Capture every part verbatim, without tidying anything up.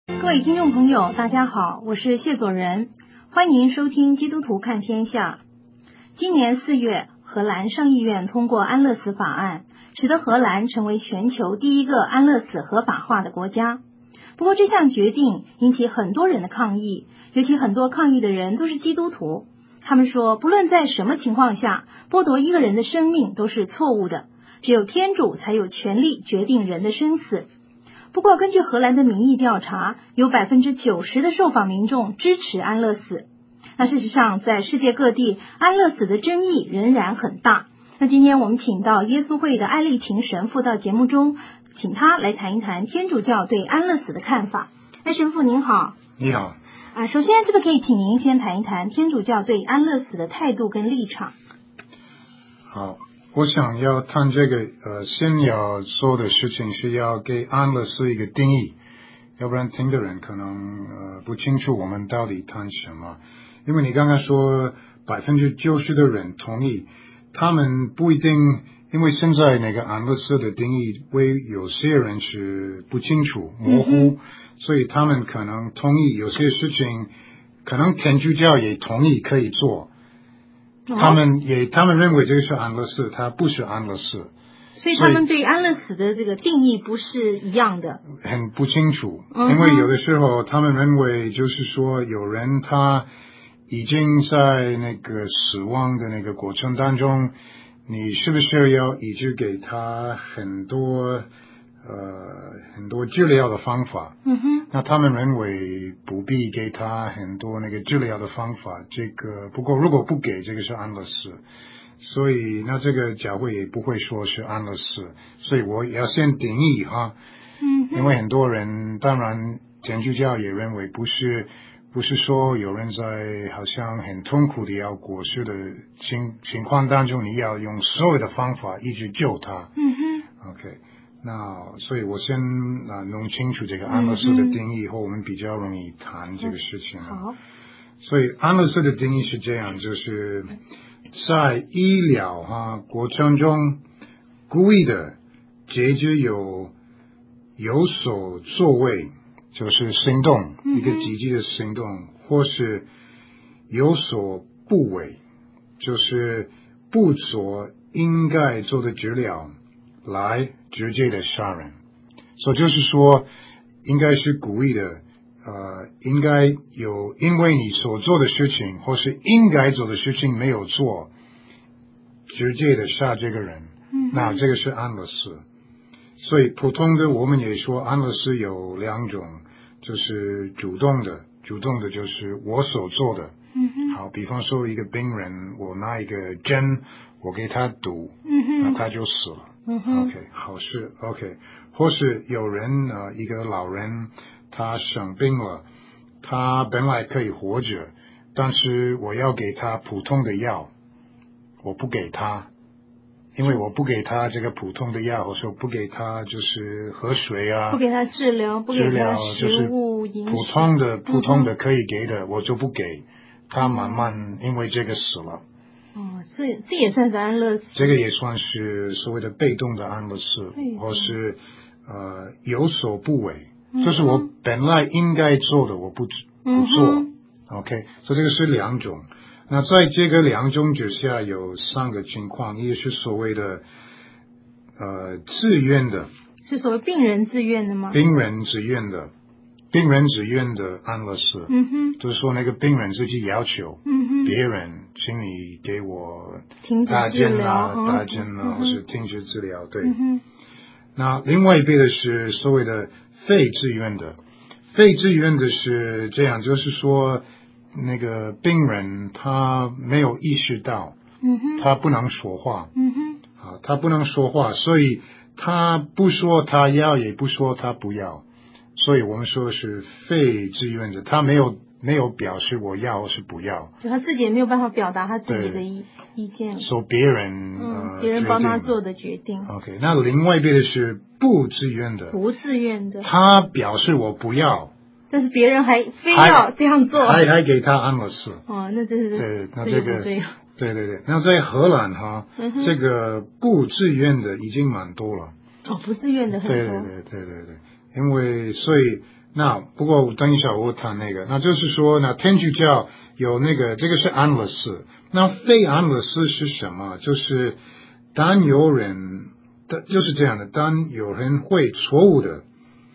各位听众朋友，大家好，我是谢佐仁，欢迎收听基督徒看天下。今年四月，荷兰上议院通过安乐死法案，使得荷兰成为全球第一个安乐死合法化的国家。不过这项决定引起很多人的抗议，尤其很多抗议的人都是基督徒。他们说，不论在什么情况下，剥夺一个人的生命都是错误的，只有天主才有权利决定人的生死。不过根据荷兰的民意调查，有 百分之九十 的受访民众支持安乐死。那事实上，在世界各地，安乐死的争议仍然很大。那今天我们请到耶稣会的艾丽琴神父到节目中，请他来谈一谈天主教对安乐死的看法。艾神父您好。 你好。 啊，首先是不是可以请您先谈一谈天主教对安乐死的态度跟立场？ 好，我想要谈这个呃，先要做的事情是要给安乐死一个定义，要不然听的人可能呃不清楚我们到底谈什么。因为你刚刚说百分之九十的人同意，他们不一定，因为现在那个安乐死的定义为有些人是不清楚模糊、嗯、所以他们可能同意有些事情，可能天主教也同意可以做，他们也他们认为这个是安乐死，它不是安乐死， 所以他们对安乐死的这个定义不是一样的， 很不清楚、嗯、因为有的时候他们认为就是说有人他已经在那个死亡的那个过程当中，你是不是要一直给他很多呃很多治疗的方法？ 嗯哼。 那他们认为不必给他很多那个治疗的方法，这个不过如果不给，这个是安乐死，所以那这个教会也不会说是安乐死，所以我要先定义哈。 嗯哼。 因为很多人当然天主教也认为不是。不是说有人在好像很痛苦的要过世的情情况当中，你要用所有的方法一直救他。 嗯哼。 OK， 那所以我先啊弄清楚这个安乐死的定义以后，我们比较容易谈这个事情。 好。 所以安乐死的定义是这样，就是在医疗哈过程中故意的解决有有所作为。就是行动，一个积极的行动，或是有所不为，就是不做应该做的治疗来直接的杀人。所以就是说，应该是故意的，呃，应该有因为你所做的事情或是应该做的事情没有做，直接的杀这个人，那这个是安乐死。所以普通的我们也说安乐死有两种，就是主动的，主动的就是我所做的。 嗯哼。 好，比方说一个病人，我拿一个针，我给他堵， 嗯哼， 那他就死了。 嗯哼。 OK， 好事 OK， 或是有人呃，一个老人他生病了，他本来可以活着，但是我要给他普通的药，我不给他。因为我不给他这个普通的药，我说不给他就是喝水啊， 不给他治疗，不给他食物饮食， 普通的普通的可以给的、嗯、我就不给他，慢慢因为这个死了。 哦，这这也算是安乐死， 这个也算是所谓的被动的安乐死，或是呃有所不为、嗯、就是我本来应该做的我不不做、嗯、OK， 所以这个是两种。那在这个两种之下有三个情况，一个是所谓的呃自愿的， 是所谓病人自愿的吗？ 病人自愿的，病人自愿的安乐死， 嗯哼， 就是说那个病人自己要求， 嗯哼， 别人请你给我打针啊，打针啊，或是停止治疗，对、 嗯哼。 那另外一边的是所谓的非自愿的，非自愿的是这样，就是说。那个病人他没有意识到， 嗯哼， 他不能说话， 嗯哼， 啊，他不能说话，所以他不说他要，也不说他不要，所以我们说是非自愿的，他没有没有表示我要或是不要， 就他自己也没有办法表达他自己的意意见， 说别人嗯， 呃别人帮他做的决定。 OK， 那另外一边的是不自愿的， 不自愿的， 他表示我不要。 但是别人还非要这样做， 还还给他安乐死。 哦，那真是对，那这个对对对对。那在荷兰哈、 嗯， 这个不自愿的已经蛮多了。 哦，不自愿的很多。 对对对对对对，因为所以那不过等一下我谈那个，那就是说，那天主教有那个，这个是安乐死。那非安乐死是什么？就是当有人的就是这样的，当有人会错误的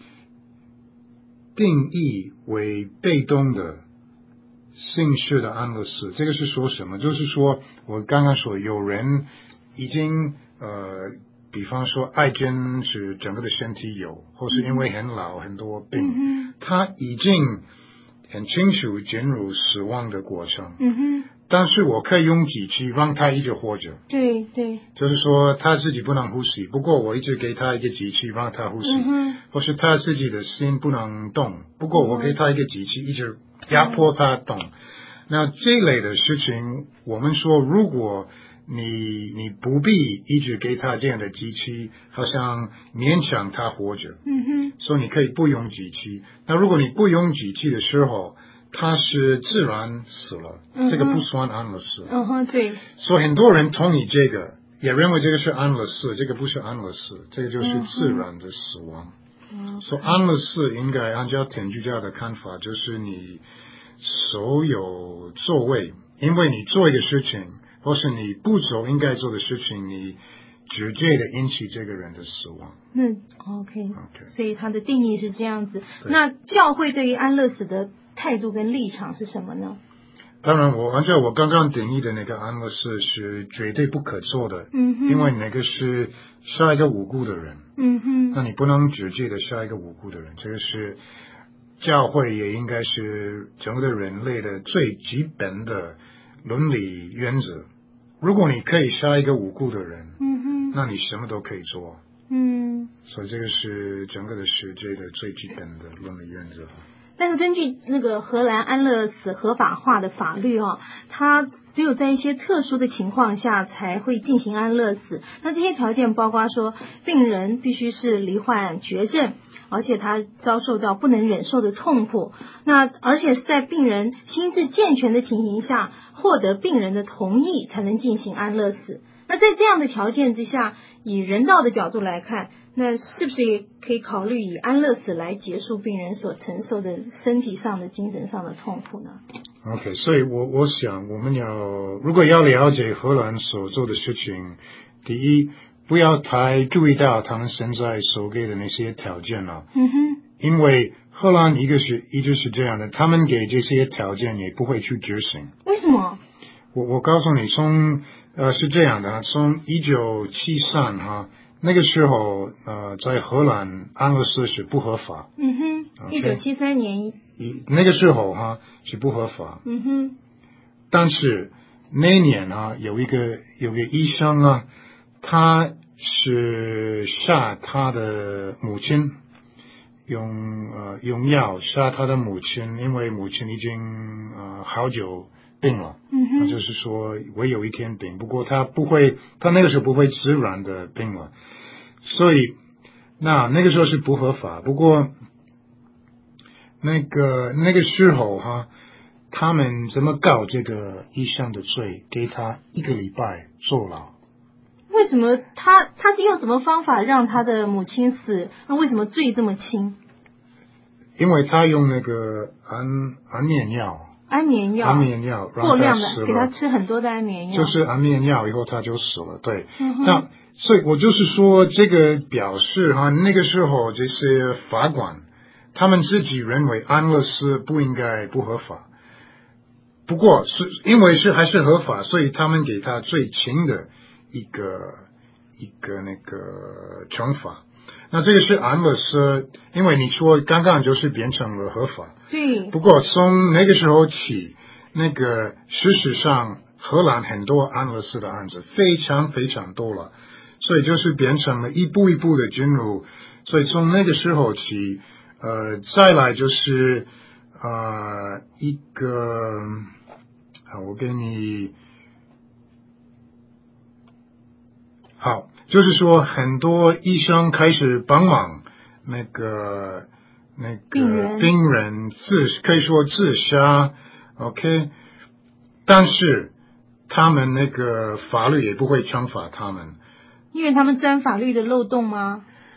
定义为被动的形式的安乐死，这个是说什么？就是说我刚刚说有人已经呃。比方说，癌症是整个的身体有，或是因为很老很多病， 嗯、 他已经很清楚进入死亡的过程。 嗯哼， 但是我可以用机器让他一直活着。 对对， 就是说他自己不能呼吸，不过我一直给他一个机器让他呼吸， 嗯、 或是他自己的心不能动，不过我给他一个机器一直压迫他动。嗯、那这类的事情，我们说如果你你不必一直给他这样的机器，好像勉强他活着。 嗯哼， 所以你可以不用机器。那如果你不用机器的时候，他是自然死了， 嗯、 这个不算安乐死。 嗯哼，对。 所以很多人同意这个，也认为这个是安乐死，这个不是安乐死，这个就是自然的死亡。 嗯、 所以安乐死应该按照天主教的看法，就是你所有作为，因为你做一个事情。或是你不做应该做的事情，你直接的引起这个人的死亡。 嗯 ，OK， okay 所以它的定义是这样子。那教会对于安乐死的态度跟立场是什么呢？ 当然我，我按照我刚刚定义的那个安乐死是绝对不可做的。 嗯哼， 因为那个是杀一个无辜的人。 嗯哼， 那你不能直接的杀一个无辜的人，这个是教会也应该是整个人类的最基本的伦理原则。如果你可以杀一个无辜的人， 嗯哼， 那你什么都可以做。 嗯， 所以这个是整个的世界的最基本的伦理原则。 但是根据那个荷兰安乐死合法化的法律哦，它只有在一些特殊的情况下才会进行安乐死。那这些条件包括说，病人必须是罹患绝症，而且他遭受到不能忍受的痛苦，那而且是在病人心智健全的情形下，获得病人的同意才能进行安乐死。那在这样的条件之下，以人道的角度来看，那是不是也可以考虑以安乐死来结束病人所承受的身体上的、精神上的痛苦呢？ OK， 所以我我想我们要如果要了解荷兰所做的事情，第一不要太注意到他们现在所给的那些条件了。 嗯哼， 因为荷兰一个是一直是这样的，他们给这些条件也不会去执行。 为什么？我我告诉你，从呃是这样的，从一九七三哈那个时候呃在荷兰安乐死是不合法。 嗯哼，一九七三年一那个时候哈是不合法。 嗯哼， 但是那年啊有一个有个医生啊，他是杀他的母亲，用呃用药杀他的母亲，因为母亲已经呃好久病了。 嗯哼， 他就是说我有一天病，不过他不会，他那个时候不会自然的病了，所以那那个时候是不合法。不过那个那个时候哈，他们怎么告这个医生的罪，给他一个礼拜坐牢。 为什么他他是用什么方法让他的母亲死？那为什么罪这么轻？ 因为他用那个安安眠药。 安眠药， 安眠药过量的给他吃很多的安眠药， 就是安眠药以后他就死了。对， 嗯、 那所以我就是说，这个表示哈，那个时候这些法官他们自己认为安乐死不应该不合法，不过是因为是还是合法，所以他们给他最轻的一个一个那个惩罚。那这个是安乐死，因为你说刚刚就是变成了合法。 对。 不过从那个时候起，那个事实上荷兰很多安乐死的案子非常非常多了，所以就是变成了一步一步的进入。所以从那个时候起，呃，再来就是呃一个啊，我给你好。就是说，很多医生开始帮忙那个那个病人， 病人自可以说自杀 ，OK， 但是他们那个法律也不会惩罚他们， 因为他们钻法律的漏洞吗？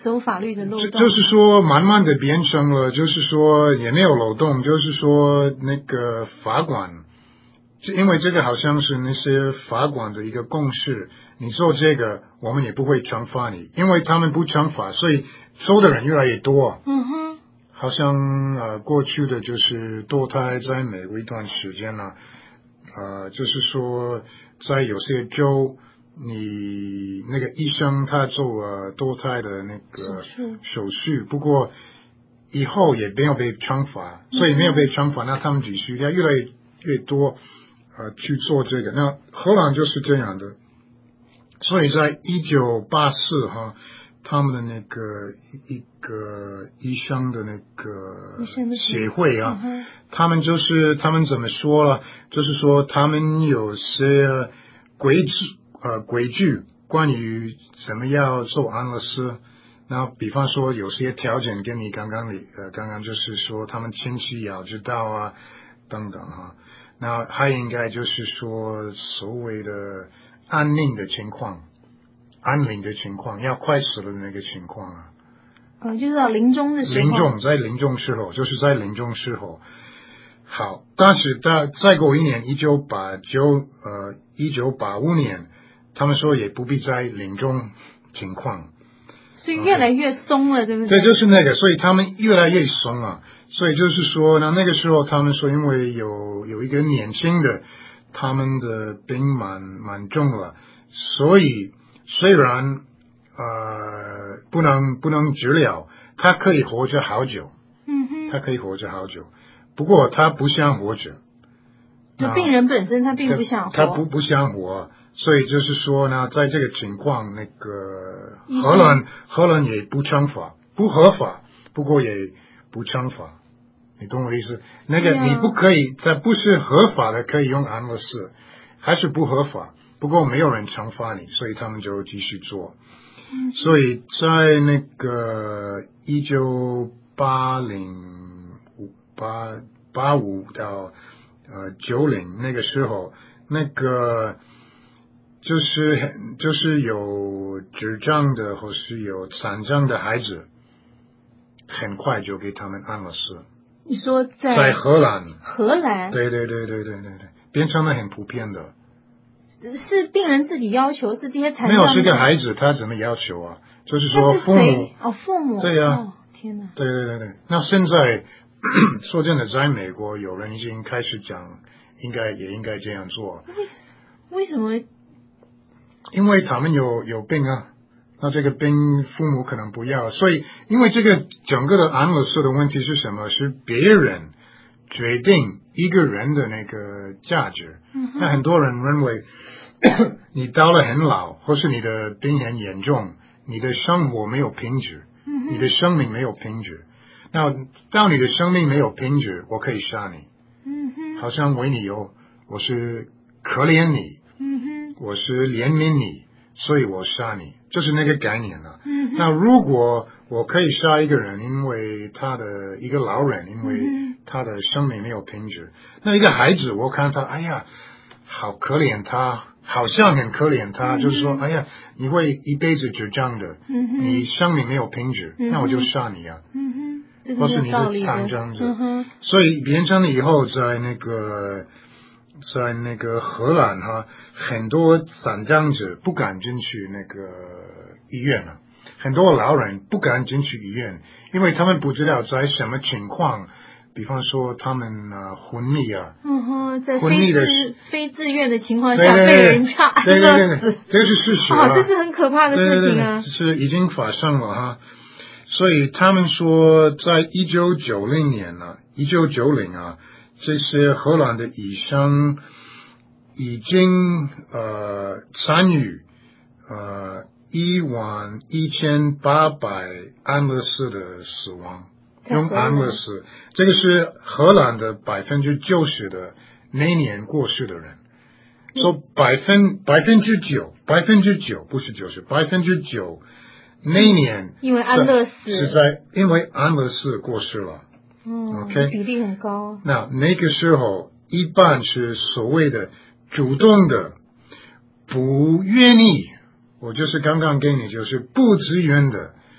走法律的漏洞， 就就是说慢慢的变成了，就是说也没有漏洞，就是说那个法官，因为这个好像是那些法官的一个共识，你做这个我们也不会惩罚你，因为他们不惩罚，所以做的人越来越多。 嗯哼， 好像呃过去的就是堕胎在美国一段时间了，呃就是说在有些州你那个医生他做呃堕胎的那个手术，不过以后也没有被惩罚，所以没有被惩罚，那他们继续要越来越越多呃去做这个。那荷兰就是这样的，所以在一九八四哈，他们的那个一个医生的那个协会啊， 嗯、 他们就是他们怎么说了？就是说他们有些规矩呃规矩关于怎么样做安乐死。那比方说有些条件跟你刚刚你呃刚刚就是说他们亲戚要知道啊等等哈。那还应该就是说所谓的安宁的情况。安宁的情况，要快死了的那个情况啊， 呃，就是到临终的时候， 临终在临终时候，就是在临终时候。好，但是再再过一年，一九八九呃一九八五年，他们说也不必在临终情况， 所以越来越松了， okay. 对不对？ 对，就是那个，所以他们越来越松了。所以就是说呢，那个时候他们说，因为有有一个年轻的，他们的病蛮蛮重了，所以。虽然呃不能不能治疗，他可以活着好久， 嗯哼， 他可以活着好久，不过他不想活着。 就病人本身他并不想活， 他不不想活，所以就是说呢，在这个情况，那个荷兰荷兰也不惩罚，不合法，不过也不惩罚，你懂我意思？那个你不可以，在不是合法的可以用安乐死，还是不合法。不过没有人惩罚你，所以他们就继续做。 嗯、 所以在那个一九八零八八五到呃九零那个时候，那个就是就是有智障的或是有残障的孩子，很快就给他们安乐死。 你说在在荷兰？ 荷兰？ 对对对对对对对，变成了很普遍的。 是病人自己要求，是这些残障没有，是个孩子，他怎么要求啊？就是说父母哦，父母对呀、啊哦，天哪， 对对对对。那现在说真的，在美国有人已经开始讲，应该也应该这样做。 为什么？ 因为他们有有病啊，那这个病父母可能不要，所以因为这个整个的安乐死的问题是什么？是别人决定一个人的那个价值。 嗯、 那很多人认为。你到了很老，或是你的病很严重，你的生活没有品质， 嗯、 你的生命没有品质。那当你的生命没有品质，我可以杀你。 嗯、 好像维尼有，我是可怜你， 嗯、 我是怜悯你，所以我杀你，就是那个概念了。 嗯、 那如果我可以杀一个人，因为他的一个老人，因为他的生命没有品质，那一个孩子，我看他，哎呀，好可怜他。好像很可怜他， 嗯、 就是说，哎呀，你会一辈子就这样的， 嗯、 你生命没有品质， 嗯、 那我就杀你啊， 嗯、 或是你是残障者，所以变成了以后，在那个在那个荷兰哈，很多残障者不敢进去那个医院了，很多老人不敢进去医院，因为他们不知道在什么情况。比方说他们啊昏迷啊， 嗯哼，在昏迷的非自愿的情况下被人家安乐死，这是事实啊， 这是很可怕的事情啊， 这是已经发生了哈。所以他们说，在一九九零年呢、啊，一九九零啊，这些荷兰的医生已经呃参与呃一万一千八百安乐死的死亡。用安乐死，这个是荷兰的百分之九十的那年过世的人，说百分百分之九，百分之九不是九十，百分之九那年因为安乐死是在因为安乐死过世了， 嗯 ，OK， 比例很高。 那那个时候一般是所谓的主动的，不愿意，我就是刚刚给你就是不自愿的。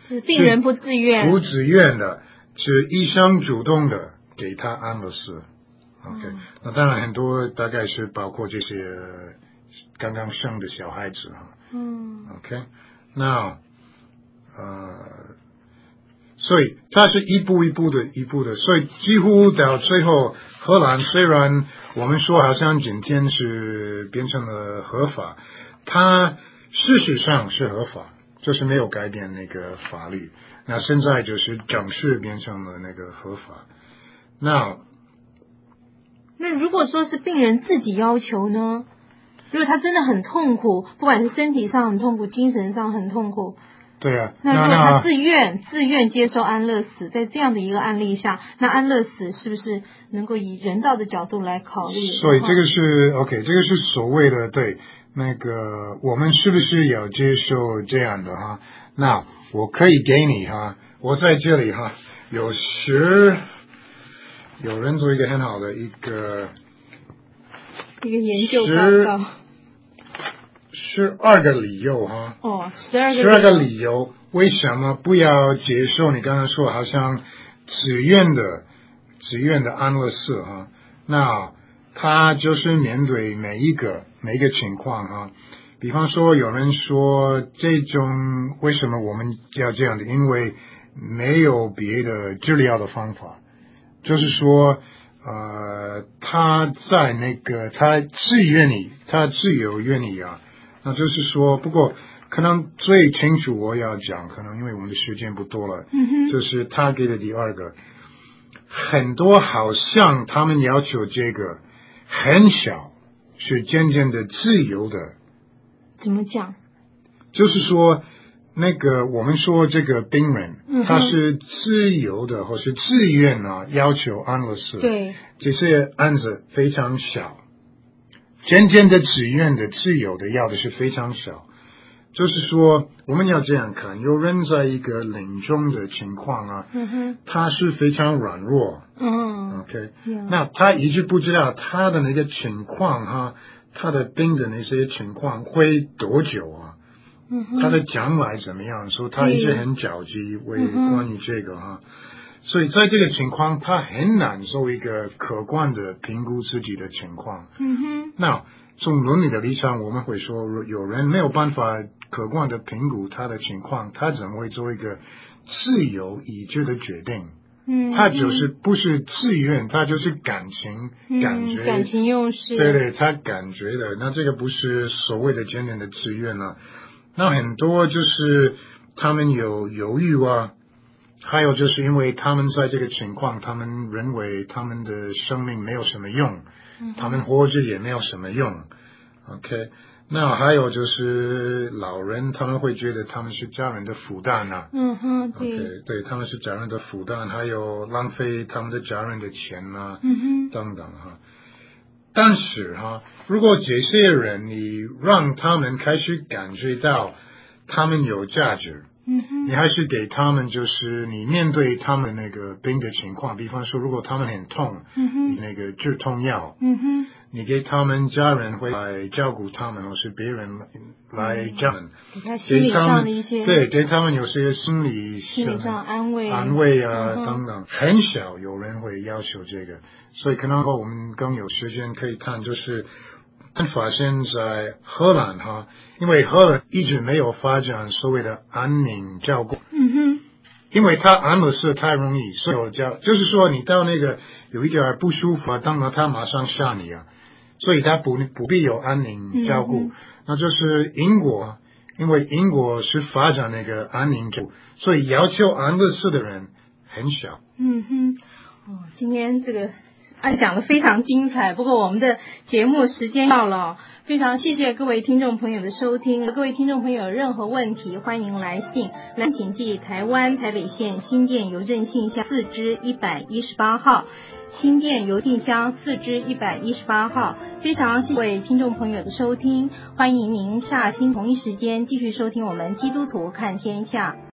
病人不自愿， 不自愿的，是医生主动的给他安乐死。OK，嗯、那当然很多大概是包括这些刚刚生的小孩子哈。嗯 ，OK， 那呃，所以它是一步一步的，一步的，所以几乎到最后，荷兰虽然我们说好像今天是变成了合法，它事实上是合法，就是没有改变那个法律。那现在就是正式变成了那个合法。那那如果说是病人自己要求呢？如果他真的很痛苦，不管是身体上很痛苦，精神上很痛苦， 对啊， 那如果他自愿自愿接受安乐死，在这样的一个案例下，那安乐死是不是能够以人道的角度来考虑？ 所以这个是 OK， 这个是所谓的对那个我们是不是要接受这样的哈？那我可以给你哈，我在这里哈，有十有人做一个很好的一个一个研究报告。 十二个理由哈， 哦，十二个十二个理由，为什么不要接受你刚刚说好像自愿的自愿的安乐死哈？那他就是面对每一个每一个情况哈。比方说，有人说这种为什么我们要这样的？因为没有别的治疗的方法，就是说，呃，他在那个他自愿意，他自由愿意啊。那就是说，不过可能最清楚我要讲，可能因为我们的时间不多了， 嗯哼， 就是他给的第二个，很多好像他们要求这个很小，是渐渐的自由的。 怎么讲？ 就是说，那个我们说这个病人， 嗯、 他是自由的或是自愿啊，要求安乐死， 对， 这些案子非常小。渐渐的自愿的自由的要的是非常少，就是说我们要这样看，有人在一个临终的情况啊， 嗯哼， 他是非常软弱， 嗯 ，OK， yeah. 那他一直不知道他的那个情况哈、啊，他的病的那些情况会多久啊， 嗯哼， 他的将来怎么样，所以他一直很着急为关于这个哈、啊。所以在这个情况，他很难做一个客观的评估自己的情况。 嗯哼， 那从伦理的立场，我们会说，有人没有办法客观的评估他的情况，他怎么会做一个自由意志的决定？ 嗯， 他就是不是自愿，他就是感情、 嗯、 感觉、 感情用事。 对对，他感觉的。那这个不是所谓的真正的自愿啊。那很多就是他们有犹豫啊。还有就是因为他们在这个情况，他们认为他们的生命没有什么用， 嗯、 他们活着也没有什么用。OK， 那还有就是老人，他们会觉得他们是家人的负担啊。 嗯哼，对。 OK， 对，他们是家人的负担，还有浪费他们的家人的钱啊， 嗯哼， 等等哈。但是哈，如果这些人你让他们开始感觉到他们有价值。 嗯哼， 你还是给他们，就是你面对他们那个病的情况，比方说，如果他们很痛， 嗯哼， 你那个止痛药， 嗯哼， 你给他们家人会来照顾他们，或是别人来照顾， 给他心理上的一些， 对，给他们有些心理心理上安慰， 安慰啊、 嗯、 等等，很少有人会要求这个，所以可能我们更有时间可以谈，就是。发现在荷兰哈，因为荷兰一直没有发展所谓的安宁照顾， 嗯哼， 因为他安乐死太容易，所以我叫就是说你到那个有一点不舒服啊，当然他马上杀你啊，所以他不不必有安宁照顾， 嗯、 那就是英国，因为英国是发展那个安宁照顾，所以要求安乐死的人很少。 嗯哼，哦，今天这个。哎，讲得非常精彩，不过我们的节目时间到了，非常谢谢各位听众朋友的收听。各位听众朋友有任何问题，欢迎来信，来请寄台湾台北县新店邮政信箱四支一百一十八号，新店邮信箱四支一百一十八号。非常谢谢各位听众朋友的收听，欢迎您下星同一时间继续收听我们基督徒看天下。